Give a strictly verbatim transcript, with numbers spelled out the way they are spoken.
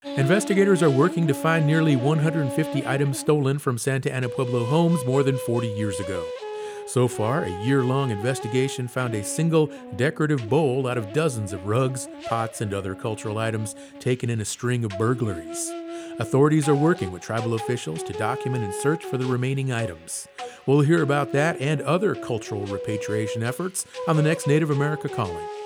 Investigators are working to find nearly one hundred fifty items stolen from Santa Ana Pueblo homes more than forty years ago. So far, a year-long investigation found a single decorative bowl out of dozens of rugs, pots, and other cultural items taken in a string of burglaries. Authorities are working with tribal officials to document and search for the remaining items. We'll hear about that and other cultural repatriation efforts on the next Native America Calling.